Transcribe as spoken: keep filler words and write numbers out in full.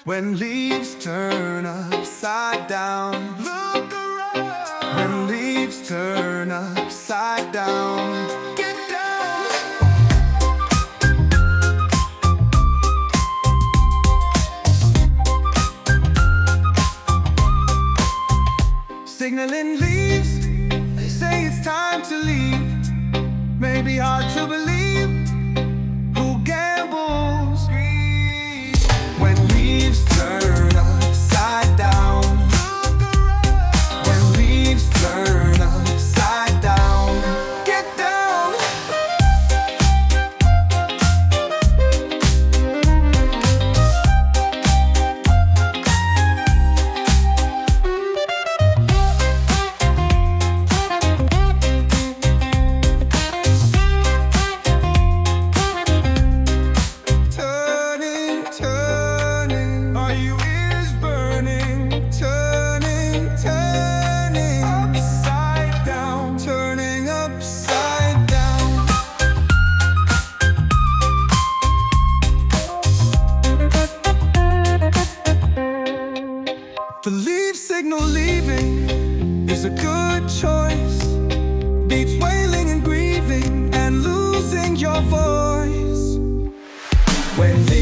When leaves turn upside down, look around. When leaves turn upside down, get down. Signaling leaves, they say it's time to leave. Maybe hard to believe. Who gambles? Greed. When leaves turn upside down, look around. When leaves turn upside down, get down. The leave signal leaving is a good choice. Beats wailing and grieving and losing your voice. When